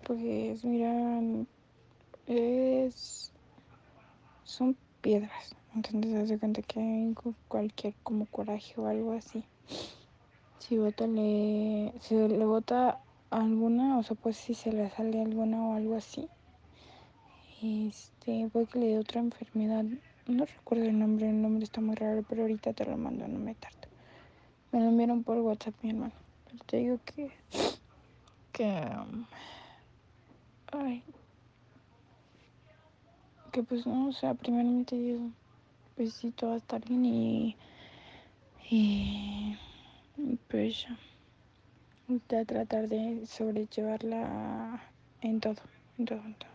Pues mira, es, son piedras. Entonces se hace cuenta que hay cualquier como coraje o algo así. Si le bota alguna, o sea, pues si se le sale alguna o algo así, puede que le dé otra enfermedad. No recuerdo el nombre está muy raro, pero ahorita te lo mando, no me tardo. Me lo enviaron por WhatsApp mi hermano. Pero te digo que, ay, que pues no, o sea, primeramente Dios, pues sí, todo va a estar bien y pues ya, voy a tratar de sobrellevarla en todo, en todo, en todo.